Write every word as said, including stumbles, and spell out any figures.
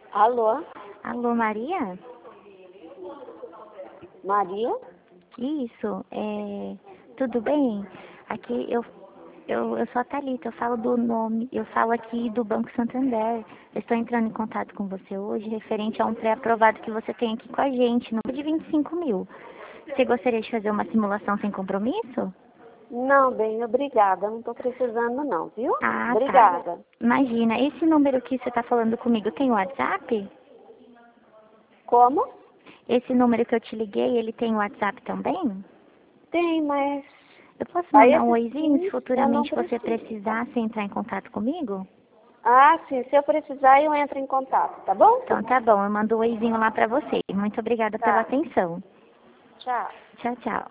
Alô? Alô, Maria? Maria? Isso, é... Tudo bem? Aqui eu, eu, eu sou a Thalita, eu falo do nome, eu falo aqui do Banco Santander. Eu estou entrando em contato com você hoje, referente a um pré-aprovado que você tem aqui com a gente, no de vinte e cinco mil. Você gostaria de fazer uma simulação sem compromisso? Não, bem, obrigada. Não estou precisando não, viu? Ah, tá. Obrigada. Imagina, esse número que você está falando comigo tem WhatsApp? Como? Esse número que eu te liguei, ele tem WhatsApp também? Tem, mas... Eu posso Aí mandar um esse oizinho se sim, eu não futuramente você preciso. precisasse entrar em contato comigo? Ah, sim. Se eu precisar, eu entro em contato, tá bom? Então tá bom, eu mando um oizinho lá pra você. Muito obrigada pela Tá. atenção. Tchau. Tchau, tchau.